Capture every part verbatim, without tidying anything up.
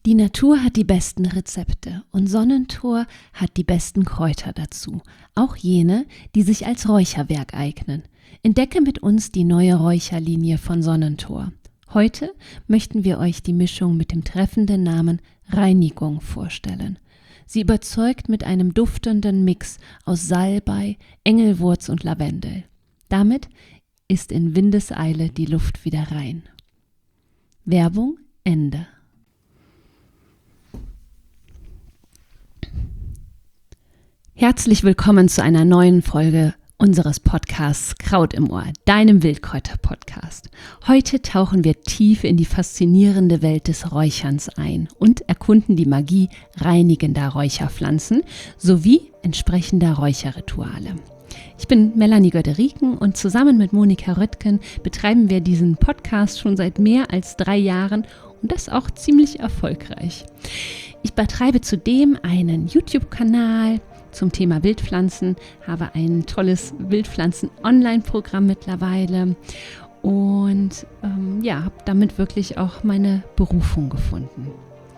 Die Natur hat die besten Rezepte und Sonnentor hat die besten Kräuter dazu, auch jene, die sich als Räucherwerk eignen. Entdecke mit uns die neue Räucherlinie von Sonnentor. Heute möchten wir euch die Mischung mit dem treffenden Namen Reinigung vorstellen. Sie überzeugt mit einem duftenden Mix aus Salbei, Engelwurz und Lavendel. Damit ist in Windeseile die Luft wieder rein. Werbung Ende. Herzlich willkommen zu einer neuen Folge unseres Podcasts Kraut im Ohr, deinem Wildkräuter-Podcast. Heute tauchen wir tief in die faszinierende Welt des Räucherns ein und erkunden die Magie reinigender Räucherpflanzen sowie entsprechender Räucherrituale. Ich bin Melanie Göderiken und zusammen mit Monika Röttgen betreiben wir diesen Podcast schon seit mehr als drei Jahren und das auch ziemlich erfolgreich. Ich betreibe zudem einen YouTube-Kanal zum Thema Wildpflanzen, habe ein tolles Wildpflanzen-Online-Programm mittlerweile und ähm, ja, habe damit wirklich auch meine Berufung gefunden.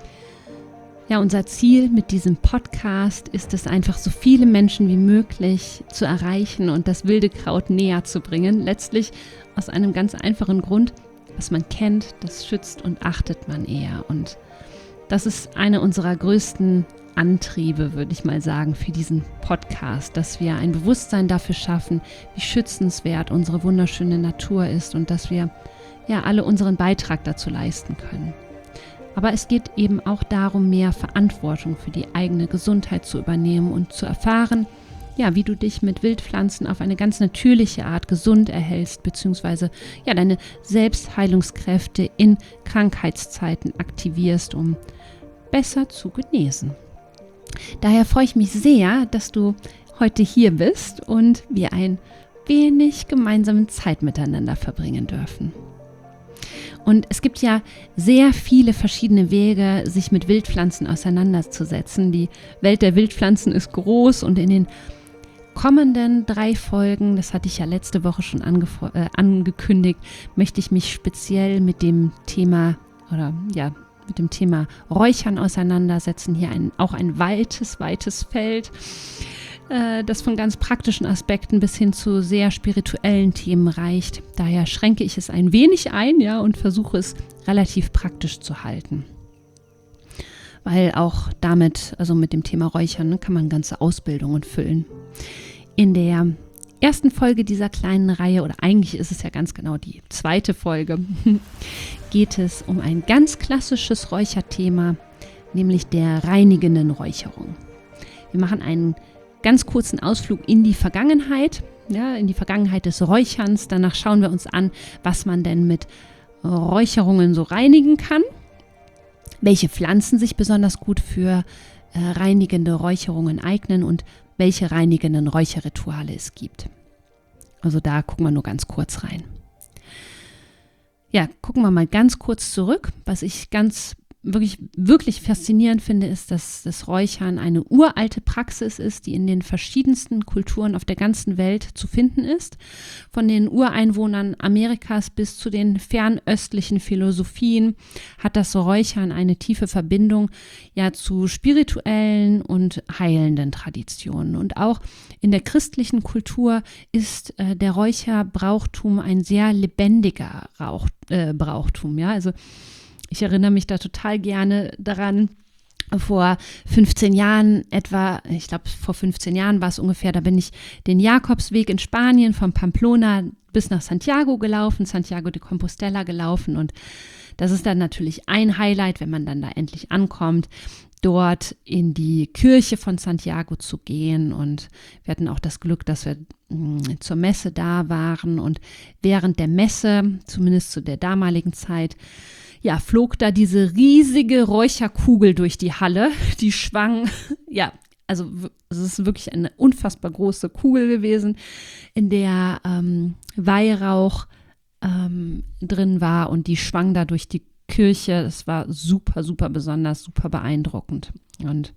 Ja, unser Ziel mit diesem Podcast ist es einfach, so viele Menschen wie möglich zu erreichen und das wilde Kraut näher zu bringen. Letztlich aus einem ganz einfachen Grund: was man kennt, das schützt und achtet man eher. Und das ist eine unserer größten Antriebe, würde ich mal sagen, für diesen Podcast, dass wir ein Bewusstsein dafür schaffen, wie schützenswert unsere wunderschöne Natur ist und dass wir ja alle unseren Beitrag dazu leisten können. Aber es geht eben auch darum, mehr Verantwortung für die eigene Gesundheit zu übernehmen und zu erfahren, ja, wie du dich mit Wildpflanzen auf eine ganz natürliche Art gesund erhältst, beziehungsweise ja, deine Selbstheilungskräfte in Krankheitszeiten aktivierst, um besser zu genesen. Daher freue ich mich sehr, dass du heute hier bist und wir ein wenig gemeinsame Zeit miteinander verbringen dürfen. Und es gibt ja sehr viele verschiedene Wege, sich mit Wildpflanzen auseinanderzusetzen. Die Welt der Wildpflanzen ist groß und in den kommenden drei Folgen, das hatte ich ja letzte Woche schon angef- äh, angekündigt, möchte ich mich speziell mit dem Thema oder ja, mit dem Thema Räuchern auseinandersetzen. Hier ein, auch ein weites, weites Feld, äh, das von ganz praktischen Aspekten bis hin zu sehr spirituellen Themen reicht. Daher schränke ich es ein wenig ein, ja, und versuche es relativ praktisch zu halten. Weil auch damit, also mit dem Thema Räuchern, ne, kann man ganze Ausbildungen füllen. In der ersten Folge dieser kleinen Reihe, oder eigentlich ist es ja ganz genau die zweite Folge, geht es um ein ganz klassisches Räucherthema, nämlich der reinigenden Räucherung. Wir machen einen ganz kurzen Ausflug in die Vergangenheit, ja, in die Vergangenheit des Räucherns. Danach schauen wir uns an, was man denn mit Räucherungen so reinigen kann, welche Pflanzen sich besonders gut für äh, reinigende Räucherungen eignen und welche reinigenden Räucherrituale es gibt. Also da gucken wir nur ganz kurz rein. Ja, gucken wir mal ganz kurz zurück. Was ich ganz wirklich, wirklich faszinierend finde, ist, dass das Räuchern eine uralte Praxis ist, die in den verschiedensten Kulturen auf der ganzen Welt zu finden ist. Von den Ureinwohnern Amerikas bis zu den fernöstlichen Philosophien hat das Räuchern eine tiefe Verbindung ja zu spirituellen und heilenden Traditionen. Und auch in der christlichen Kultur ist äh, der Räucherbrauchtum ein sehr lebendiger Rauch, äh, Brauchtum. Ja, also ich erinnere mich da total gerne daran, vor fünfzehn Jahren etwa, ich glaube vor fünfzehn Jahren war es ungefähr, da bin ich den Jakobsweg in Spanien von Pamplona bis nach Santiago gelaufen, Santiago de Compostela gelaufen, und das ist dann natürlich ein Highlight, wenn man dann da endlich ankommt, dort in die Kirche von Santiago zu gehen, und wir hatten auch das Glück, dass wir mh, zur Messe da waren, und während der Messe, zumindest zu der damaligen Zeit, ja, flog da diese riesige Räucherkugel durch die Halle, die schwang, ja, also es ist wirklich eine unfassbar große Kugel gewesen, in der ähm, Weihrauch ähm, drin war, und die schwang da durch die Kirche. Das war super, super besonders, super beeindruckend. Und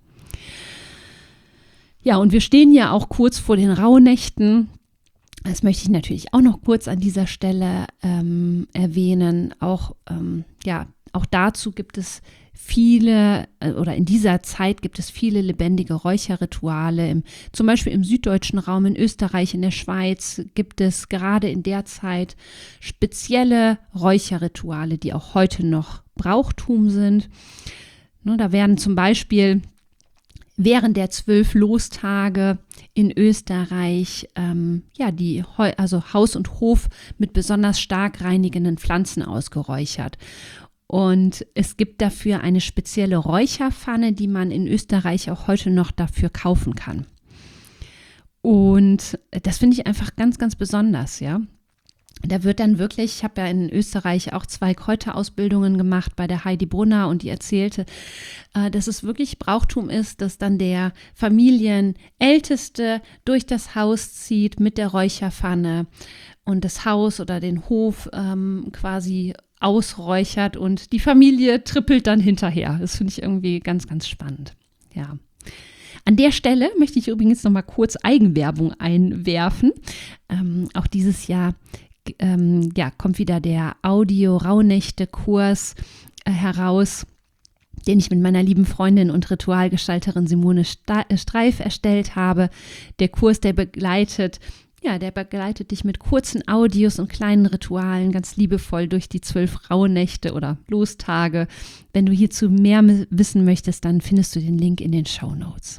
ja, und wir stehen ja auch kurz vor den Rauhnächten. Das möchte ich natürlich auch noch kurz an dieser Stelle ähm, erwähnen. Auch ähm, ja, auch dazu gibt es viele, oder in dieser Zeit gibt es viele lebendige Räucherrituale. Im, zum Beispiel im süddeutschen Raum, in Österreich, in der Schweiz gibt es gerade in der Zeit spezielle Räucherrituale, die auch heute noch Brauchtum sind. Ne, da werden zum Beispiel während der zwölf Lostage in Österreich ähm, ja, die also Haus und Hof mit besonders stark reinigenden Pflanzen ausgeräuchert. Und es gibt dafür eine spezielle Räucherpfanne, die man in Österreich auch heute noch dafür kaufen kann. Und das finde ich einfach ganz, ganz besonders, ja. Da wird dann wirklich, ich habe ja in Österreich auch zwei Kräuterausbildungen gemacht bei der Heidi Brunner und die erzählte, äh, dass es wirklich Brauchtum ist, dass dann der Familienälteste durch das Haus zieht mit der Räucherpfanne und das Haus oder den Hof ähm, quasi ausräuchert und die Familie trippelt dann hinterher. Das finde ich irgendwie ganz, ganz spannend. Ja. An der Stelle möchte ich übrigens noch mal kurz Eigenwerbung einwerfen. Ähm, auch dieses Jahr ähm, ja, kommt wieder der Audio-Rauhnächte-Kurs äh, heraus, den ich mit meiner lieben Freundin und Ritualgestalterin Simone Streif erstellt habe. Der Kurs, der begleitet Ja, der begleitet dich mit kurzen Audios und kleinen Ritualen ganz liebevoll durch die zwölf Rauhnächte oder Lostage. Wenn du hierzu mehr wissen möchtest, dann findest du den Link in den Shownotes.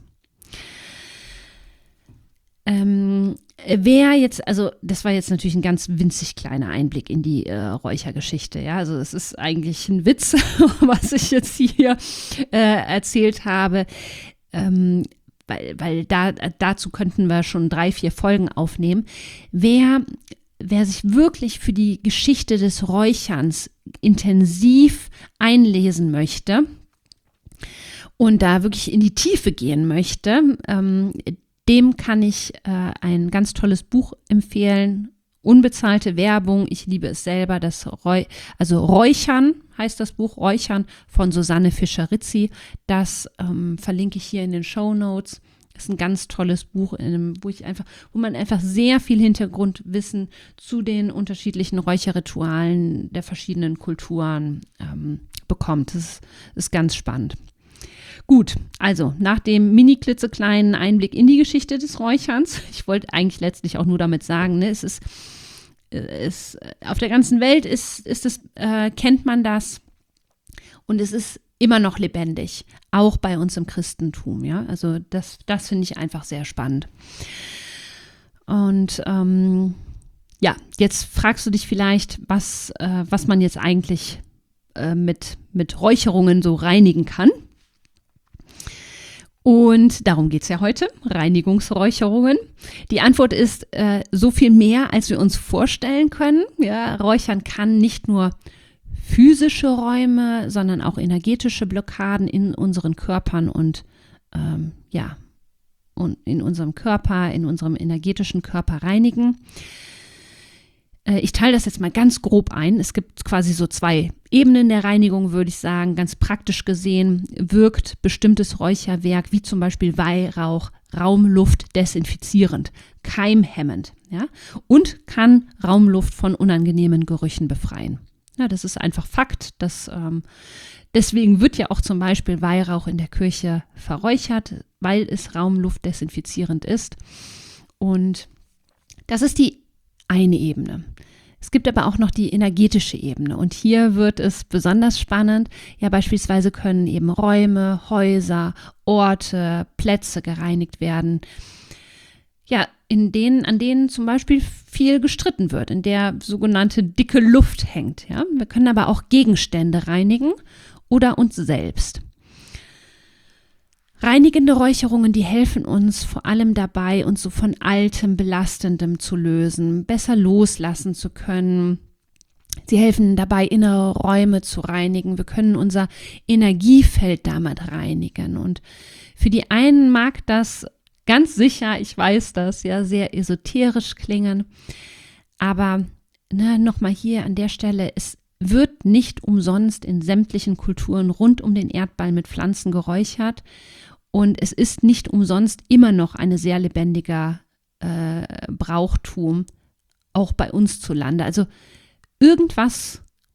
Ähm, wer jetzt, also das war jetzt natürlich ein ganz winzig kleiner Einblick in die äh, Räuchergeschichte, ja, also es ist eigentlich ein Witz, was ich jetzt hier äh, erzählt habe. Ähm, Weil, weil da, dazu könnten wir schon drei, vier Folgen aufnehmen. Wer, wer sich wirklich für die Geschichte des Räucherns intensiv einlesen möchte und da wirklich in die Tiefe gehen möchte, ähm, dem kann ich äh, ein ganz tolles Buch empfehlen. Unbezahlte Werbung, ich liebe es selber, das Räu- also Räuchern heißt das Buch, Räuchern von Susanne Fischer-Rizzi. Das ähm, verlinke ich hier in den Shownotes. Das ist ein ganz tolles Buch, in einem, wo ich einfach, wo man einfach sehr viel Hintergrundwissen zu den unterschiedlichen Räucherritualen der verschiedenen Kulturen ähm, bekommt. Das ist, ist ganz spannend. Gut, also nach dem mini-klitzekleinen Einblick in die Geschichte des Räucherns, ich wollte eigentlich letztlich auch nur damit sagen, ne, es ist, es, auf der ganzen Welt ist, ist es, äh, kennt man das und es ist immer noch lebendig, auch bei uns im Christentum, ja, also das, das finde ich einfach sehr spannend. Und ähm, ja, jetzt fragst du dich vielleicht, was, äh, was man jetzt eigentlich äh, mit, mit Räucherungen so reinigen kann. Und darum geht es ja heute, Reinigungsräucherungen. Die Antwort ist äh, so viel mehr, als wir uns vorstellen können. Ja, Räuchern kann nicht nur physische Räume, sondern auch energetische Blockaden in unseren Körpern und ähm, ja, und in unserem Körper, in unserem energetischen Körper reinigen. Ich teile das jetzt mal ganz grob ein. Es gibt quasi so zwei Ebenen der Reinigung, würde ich sagen. Ganz praktisch gesehen wirkt bestimmtes Räucherwerk, wie zum Beispiel Weihrauch, Raumluft desinfizierend, keimhemmend, ja, und kann Raumluft von unangenehmen Gerüchen befreien. Ja, das ist einfach Fakt. Das, ähm, deswegen wird ja auch zum Beispiel Weihrauch in der Kirche verräuchert, weil es Raumluft desinfizierend ist. Und das ist die eine Ebene. Es gibt aber auch noch die energetische Ebene und hier wird es besonders spannend. Ja, beispielsweise können eben Räume, Häuser, Orte, Plätze gereinigt werden, ja, in denen, an denen zum Beispiel viel gestritten wird, in der sogenannte dicke Luft hängt. Ja, wir können aber auch Gegenstände reinigen oder uns selbst. Reinigende Räucherungen, die helfen uns vor allem dabei, uns so von Altem, Belastendem zu lösen, besser loslassen zu können. Sie helfen dabei, innere Räume zu reinigen. Wir können unser Energiefeld damit reinigen. Und für die einen mag das ganz sicher, ich weiß das, ja, sehr esoterisch klingen. Aber ne, nochmal hier an der Stelle, es wird nicht umsonst in sämtlichen Kulturen rund um den Erdball mit Pflanzen geräuchert. Und es ist nicht umsonst immer noch ein sehr lebendiger äh, Brauchtum, auch bei uns zu Lande. Also irgendwas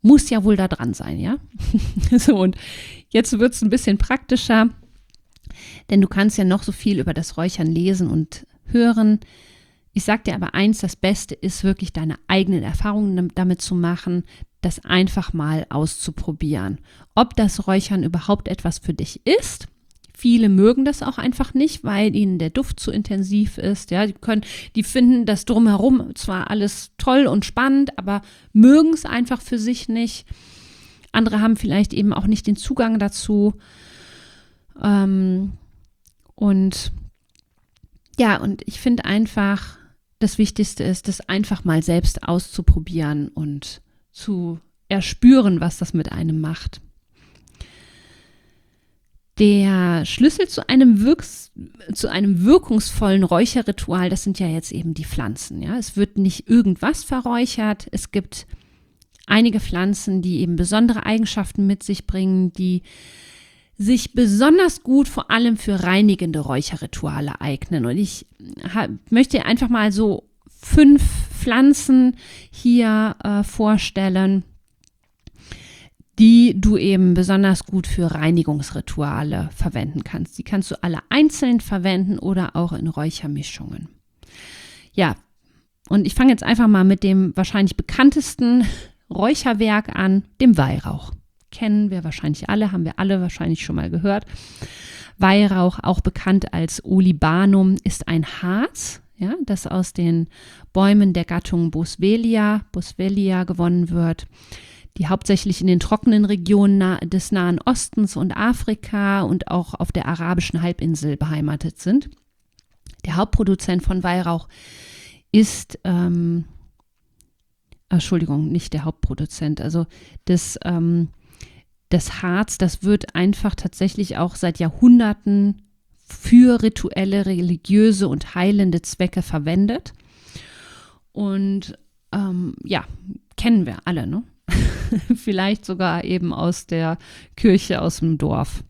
muss ja wohl da dran sein, ja? So, und jetzt wird es ein bisschen praktischer, denn du kannst ja noch so viel über das Räuchern lesen und hören. Ich sage dir aber eins, das Beste ist wirklich deine eigenen Erfahrungen damit zu machen, das einfach mal auszuprobieren. Ob das Räuchern überhaupt etwas für dich ist. Viele mögen das auch einfach nicht, weil ihnen der Duft zu intensiv ist. Ja, die können, die finden das drumherum zwar alles toll und spannend, aber mögen es einfach für sich nicht. Andere haben vielleicht eben auch nicht den Zugang dazu. Ähm, und ja, und ich finde einfach, das Wichtigste ist, das einfach mal selbst auszuprobieren und zu erspüren, was das mit einem macht. Der Schlüssel zu einem, Wirks, zu einem wirkungsvollen Räucherritual, das sind ja jetzt eben die Pflanzen. Ja? Es wird nicht irgendwas verräuchert. Es gibt einige Pflanzen, die eben besondere Eigenschaften mit sich bringen, die sich besonders gut vor allem für reinigende Räucherrituale eignen. Und ich hab, möchte einfach mal so fünf Pflanzen hier äh, vorstellen, die du eben besonders gut für Reinigungsrituale verwenden kannst. Die kannst du alle einzeln verwenden oder auch in Räuchermischungen. Ja, und ich fange jetzt einfach mal mit dem wahrscheinlich bekanntesten Räucherwerk an, dem Weihrauch. Kennen wir wahrscheinlich alle, haben wir alle wahrscheinlich schon mal gehört. Weihrauch, auch bekannt als Olibanum, ist ein Harz, ja, das aus den Bäumen der Gattung Boswellia, Boswellia gewonnen wird, die hauptsächlich in den trockenen Regionen des Nahen Ostens und Afrika und auch auf der arabischen Halbinsel beheimatet sind. Der Hauptproduzent von Weihrauch ist, ähm, Entschuldigung, nicht der Hauptproduzent, also das, ähm, das Harz, das wird einfach tatsächlich auch seit Jahrhunderten für rituelle, religiöse und heilende Zwecke verwendet. Und ähm, ja, kennen wir alle, ne? Vielleicht sogar eben aus der Kirche, aus dem Dorf.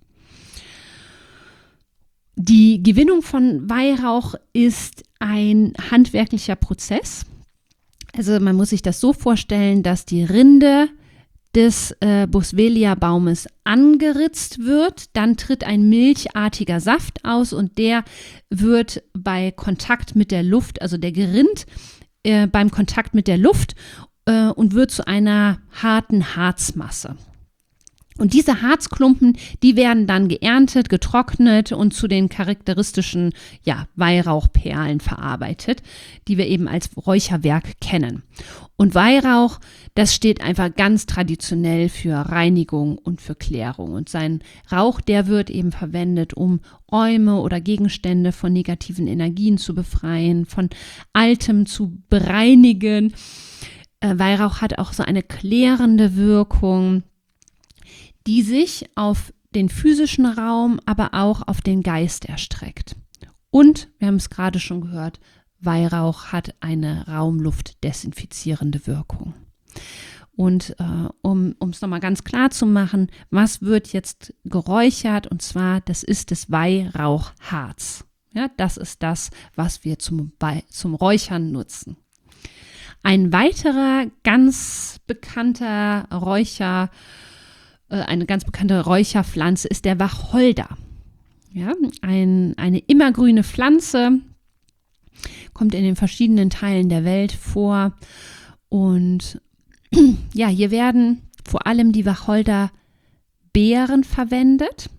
Die Gewinnung von Weihrauch ist ein handwerklicher Prozess. Also man muss sich das so vorstellen, dass die Rinde des äh, Boswellia-Baumes angeritzt wird, dann tritt ein milchartiger Saft aus und der wird bei Kontakt mit der Luft, also der gerinnt äh, beim Kontakt mit der Luft äh, und wird zu einer harten Harzmasse. Und diese Harzklumpen, die werden dann geerntet, getrocknet und zu den charakteristischen ja, Weihrauchperlen verarbeitet, die wir eben als Räucherwerk kennen. Und Weihrauch, das steht einfach ganz traditionell für Reinigung und für Klärung. Und sein Rauch, der wird eben verwendet, um Räume oder Gegenstände von negativen Energien zu befreien, von Altem zu bereinigen. Äh, Weihrauch hat auch so eine klärende Wirkung, die sich auf den physischen Raum, aber auch auf den Geist erstreckt. Und, wir haben es gerade schon gehört, Weihrauch hat eine raumluftdesinfizierende Wirkung. Und äh, um es nochmal ganz klar zu machen, was wird jetzt geräuchert? Und zwar, das ist das Weihrauchharz. Ja, das ist das, was wir zum, zum Räuchern nutzen. Ein weiterer ganz bekannter Räucher Eine ganz bekannte Räucherpflanze ist der Wacholder. Ja, ein, eine immergrüne Pflanze, kommt in den verschiedenen Teilen der Welt vor. Und ja, hier werden vor allem die Wacholderbeeren verwendet.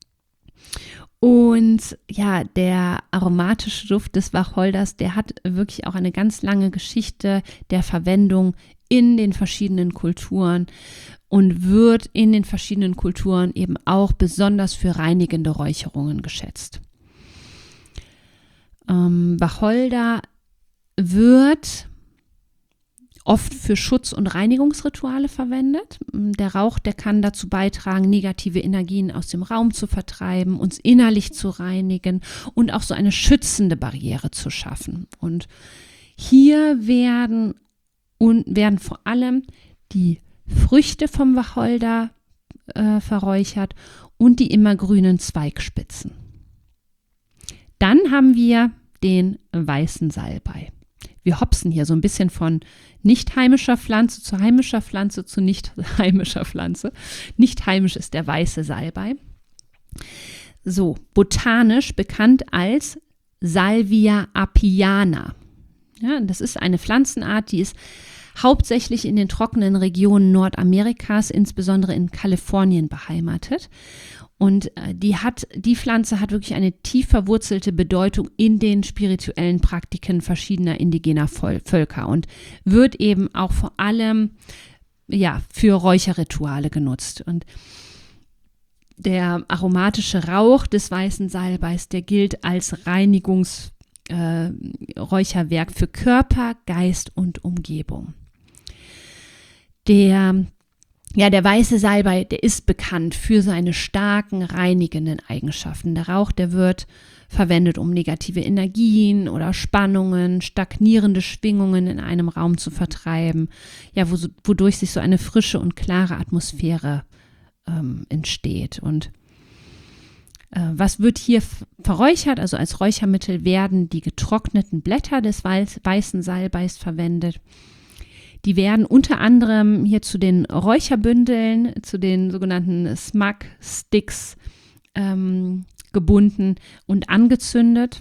Und ja, der aromatische Duft des Wacholders, der hat wirklich auch eine ganz lange Geschichte der Verwendung in den verschiedenen Kulturen und wird in den verschiedenen Kulturen eben auch besonders für reinigende Räucherungen geschätzt. Ähm, Wacholder wird oft für Schutz- und Reinigungsrituale verwendet. Der Rauch, der kann dazu beitragen, negative Energien aus dem Raum zu vertreiben, uns innerlich zu reinigen und auch so eine schützende Barriere zu schaffen. Und hier werden, und werden vor allem die Früchte vom Wacholder äh, verräuchert und die immergrünen Zweigspitzen. Dann haben wir den weißen Salbei. wir hopsen hier so ein bisschen von nicht heimischer Pflanze zu heimischer Pflanze zu nicht heimischer Pflanze. Nicht heimisch ist der weiße Salbei. So, botanisch bekannt als Salvia apiana. Ja, das ist eine Pflanzenart, die ist hauptsächlich in den trockenen Regionen Nordamerikas, insbesondere in Kalifornien, beheimatet. Und die hat, die Pflanze hat wirklich eine tief verwurzelte Bedeutung in den spirituellen Praktiken verschiedener indigener Völker und wird eben auch vor allem ja, für Räucherrituale genutzt. Und der aromatische Rauch des weißen Salbeis, der gilt als Reinigungsräucherwerk äh, für Körper, Geist und Umgebung. Der Ja, der weiße Salbei, der ist bekannt für seine starken reinigenden Eigenschaften. Der Rauch, der wird verwendet, um negative Energien oder Spannungen, stagnierende Schwingungen in einem Raum zu vertreiben, ja, wo, wodurch sich so eine frische und klare Atmosphäre ähm, entsteht. Und äh, was wird hier verräuchert? Also als Räuchermittel werden die getrockneten Blätter des weiß, weißen Salbeis verwendet. Die werden unter anderem hier zu den Räucherbündeln, zu den sogenannten Smug-Sticks ähm, gebunden und angezündet.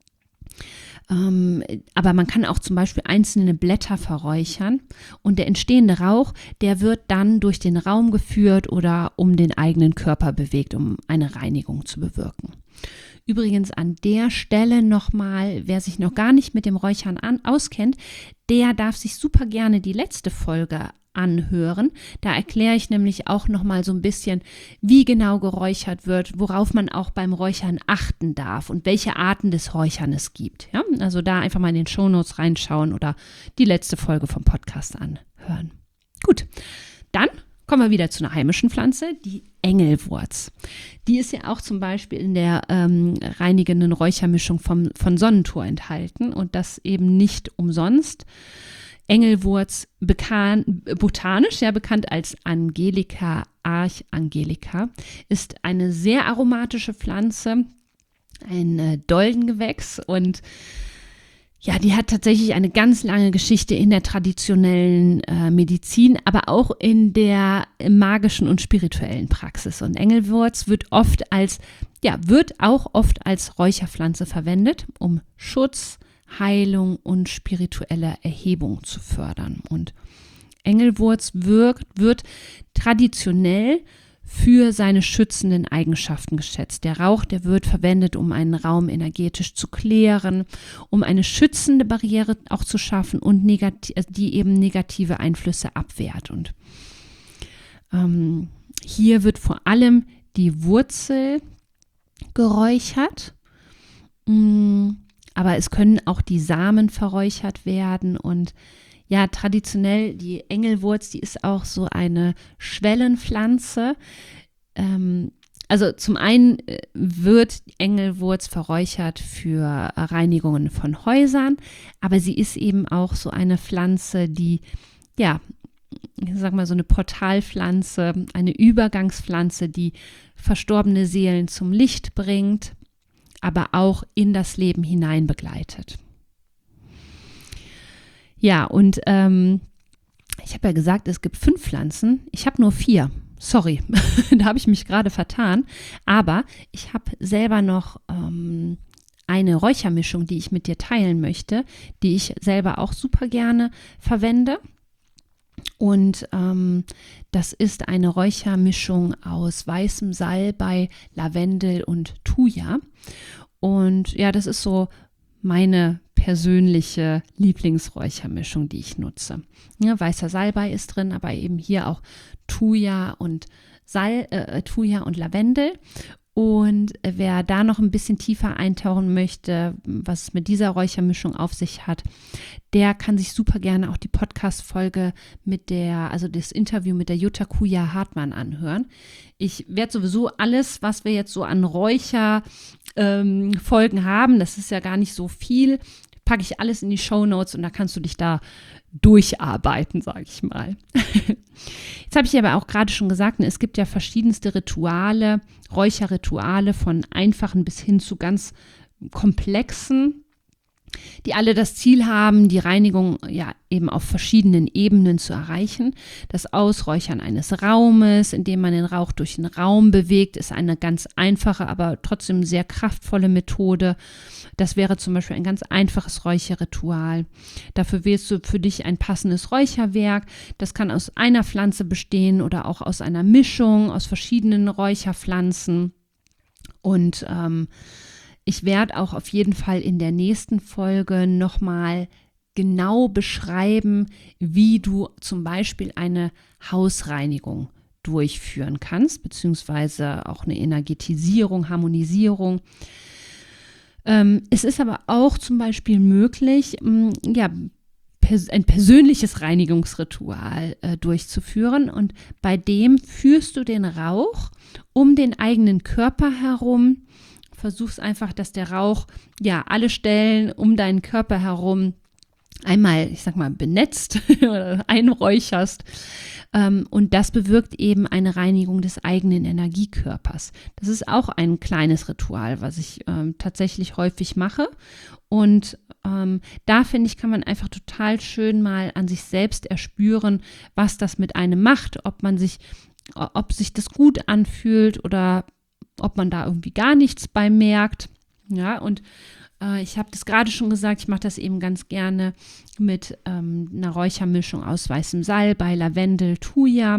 Ähm, aber man kann auch zum Beispiel einzelne Blätter verräuchern und der entstehende Rauch, der wird dann durch den Raum geführt oder um den eigenen Körper bewegt, um eine Reinigung zu bewirken. Übrigens an der Stelle nochmal, wer sich noch gar nicht mit dem Räuchern an, auskennt, der darf sich super gerne die letzte Folge anhören. Da erkläre ich nämlich auch nochmal so ein bisschen, wie genau geräuchert wird, worauf man auch beim Räuchern achten darf und welche Arten des Räuchern es gibt. Ja? Also da einfach mal in den Shownotes reinschauen oder die letzte Folge vom Podcast anhören. Gut, dann kommen wir wieder zu einer heimischen Pflanze, die Engelwurz. Die ist ja auch zum Beispiel in der ähm, reinigenden Räuchermischung vom, von Sonnentor enthalten und das eben nicht umsonst. Engelwurz, bekan- botanisch ja bekannt als Angelica archangelica, ist eine sehr aromatische Pflanze, ein äh, Doldengewächs und ja, die hat tatsächlich eine ganz lange Geschichte in der traditionellen äh, Medizin, aber auch in der magischen und spirituellen Praxis. Und Engelwurz wird oft als, ja, wird auch oft als Räucherpflanze verwendet, um Schutz, Heilung und spirituelle Erhebung zu fördern. Und Engelwurz wirkt, wird traditionell für seine schützenden Eigenschaften geschätzt. Der Rauch, der wird verwendet, um einen Raum energetisch zu klären, um eine schützende Barriere auch zu schaffen und negati- die eben negative Einflüsse abwehrt. Und ähm, hier wird vor allem die Wurzel geräuchert, mm, aber es können auch die Samen verräuchert werden und ja, traditionell die Engelwurz, die ist auch so eine Schwellenpflanze. Ähm, also zum einen wird Engelwurz verräuchert für Reinigungen von Häusern, aber sie ist eben auch so eine Pflanze, die, ja, ich sag mal so eine Portalpflanze, eine Übergangspflanze, die verstorbene Seelen zum Licht bringt, aber auch in das Leben hinein begleitet. Ja, und ähm, ich habe ja gesagt, es gibt fünf Pflanzen. Ich habe nur vier. Sorry, da habe ich mich gerade vertan. Aber ich habe selber noch ähm, eine Räuchermischung, die ich mit dir teilen möchte, die ich selber auch super gerne verwende. Und ähm, das ist eine Räuchermischung aus weißem Salbei, Lavendel und Thuja. Und ja, das ist so meine persönliche Lieblingsräuchermischung, die ich nutze. Ja, weißer Salbei ist drin, aber eben hier auch Thuja und Sal, äh, Thuja und Lavendel. Und wer da noch ein bisschen tiefer eintauchen möchte, was es mit dieser Räuchermischung auf sich hat, der kann sich super gerne auch die Podcast-Folge mit der, also das Interview mit der Jutta Kuja Hartmann anhören. Ich werde sowieso alles, was wir jetzt so an Räucherfolgen ähm, haben, das ist ja gar nicht so viel, packe ich alles in die Shownotes und da kannst du dich da durcharbeiten, sage ich mal. Jetzt habe ich aber auch gerade schon gesagt, es gibt ja verschiedenste Rituale, Räucherrituale von einfachen bis hin zu ganz komplexen. die alle das Ziel haben, die Reinigung ja eben auf verschiedenen Ebenen zu erreichen. Das Ausräuchern eines Raumes, indem man den Rauch durch den Raum bewegt, ist eine ganz einfache, aber trotzdem sehr kraftvolle Methode. Das wäre zum Beispiel ein ganz einfaches Räucherritual. Dafür wählst du für dich ein passendes Räucherwerk. Das kann aus einer Pflanze bestehen oder auch aus einer Mischung aus verschiedenen Räucherpflanzen. Und ähm, ich werde auch auf jeden Fall in der nächsten Folge nochmal genau beschreiben, wie du zum Beispiel eine Hausreinigung durchführen kannst, beziehungsweise auch eine Energetisierung, Harmonisierung. Ähm, es ist aber auch zum Beispiel möglich, mh, ja, pers- ein persönliches Reinigungsritual äh, durchzuführen, und bei dem führst du den Rauch um den eigenen Körper herum. Versuchst einfach, dass der Rauch ja alle Stellen um deinen Körper herum einmal, ich sag mal, benetzt oder einräucherst. Ähm, und das bewirkt eben eine Reinigung des eigenen Energiekörpers. Das ist auch ein kleines Ritual, was ich ähm, tatsächlich häufig mache. Und ähm, da, finde ich, kann man einfach total schön mal an sich selbst erspüren, was das mit einem macht, ob man sich, ob sich das gut anfühlt oder ob man da irgendwie gar nichts bei merkt. Ja, und äh, ich habe das gerade schon gesagt, ich mache das eben ganz gerne mit ähm, einer Räuchermischung aus weißem Salbei, Lavendel, Thuja.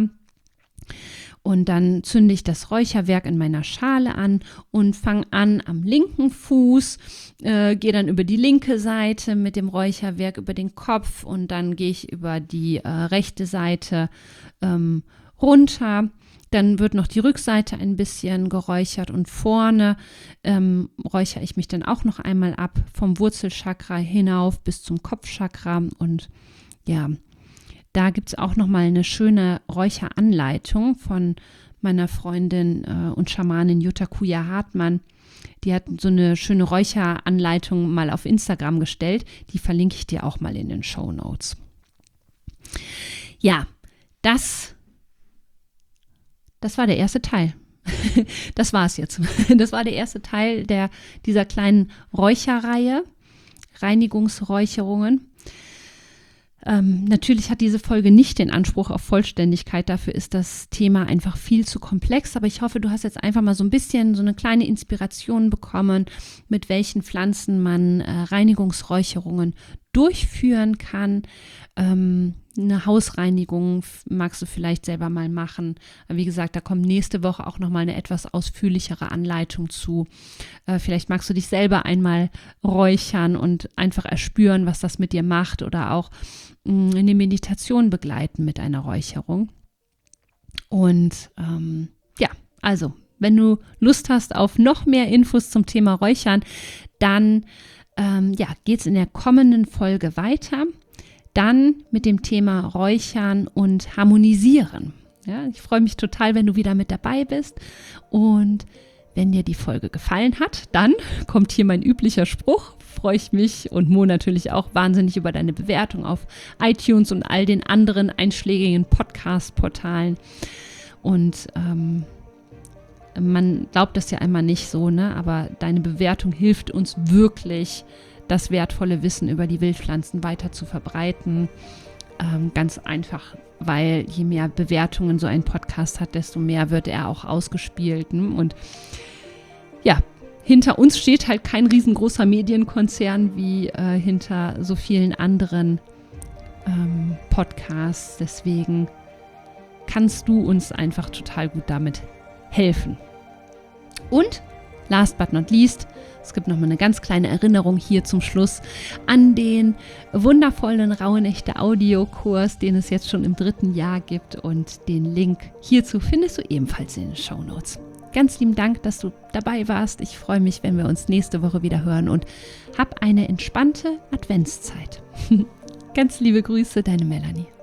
Und dann zünde ich das Räucherwerk in meiner Schale an und fange an am linken Fuß, äh, gehe dann über die linke Seite mit dem Räucherwerk über den Kopf, und dann gehe ich über die äh, rechte Seite ähm, runter. Dann wird noch die Rückseite ein bisschen geräuchert, und vorne ähm, räuchere ich mich dann auch noch einmal ab, vom Wurzelchakra hinauf bis zum Kopfchakra. Und ja, da gibt es auch noch mal eine schöne Räucheranleitung von meiner Freundin äh, und Schamanin Jutta Kuja-Hartmann. Die hat so eine schöne Räucheranleitung mal auf Instagram gestellt. Die verlinke ich dir auch mal in den Shownotes. Ja, das Das war der erste Teil. Das war es jetzt. Das war der erste Teil der, dieser kleinen Räucherreihe, Reinigungsräucherungen. Ähm, natürlich hat diese Folge nicht den Anspruch auf Vollständigkeit. Dafür ist das Thema einfach viel zu komplex. Aber ich hoffe, du hast jetzt einfach mal so ein bisschen so eine kleine Inspiration bekommen, mit welchen Pflanzen man äh, Reinigungsräucherungen durchführen kann. Ähm, eine Hausreinigung magst du vielleicht selber mal machen. Wie gesagt, da kommt nächste Woche auch nochmal eine etwas ausführlichere Anleitung zu. Äh, vielleicht magst du dich selber einmal räuchern und einfach erspüren, was das mit dir macht, oder auch mh, eine Meditation begleiten mit einer Räucherung. Und ähm, ja, also, wenn du Lust hast auf noch mehr Infos zum Thema Räuchern, dann ähm, ja, geht es in der kommenden Folge weiter. Dann mit dem Thema Räuchern und Harmonisieren. Ja, ich freue mich total, wenn du wieder mit dabei bist. Und wenn dir die Folge gefallen hat, dann kommt hier mein üblicher Spruch. Freue ich mich und Mo natürlich auch wahnsinnig über deine Bewertung auf iTunes und all den anderen einschlägigen Podcast-Portalen. Und ähm, man glaubt das ja einmal nicht so, ne? Aber deine Bewertung hilft uns wirklich, das wertvolle Wissen über die Wildpflanzen weiter zu verbreiten. Ähm, ganz einfach, weil je mehr Bewertungen so ein Podcast hat, desto mehr wird er auch ausgespielt. Und ja, hinter uns steht halt kein riesengroßer Medienkonzern wie äh, hinter so vielen anderen ähm, Podcasts. Deswegen kannst du uns einfach total gut damit helfen. Und last but not least, es gibt noch mal eine ganz kleine Erinnerung hier zum Schluss an den wundervollen Rauhnächte Audiokurs, den es jetzt schon im dritten Jahr gibt, und den Link hierzu findest du ebenfalls in den Shownotes. Ganz lieben Dank, dass du dabei warst. Ich freue mich, wenn wir uns nächste Woche wieder hören, und hab eine entspannte Adventszeit. Ganz liebe Grüße, deine Melanie.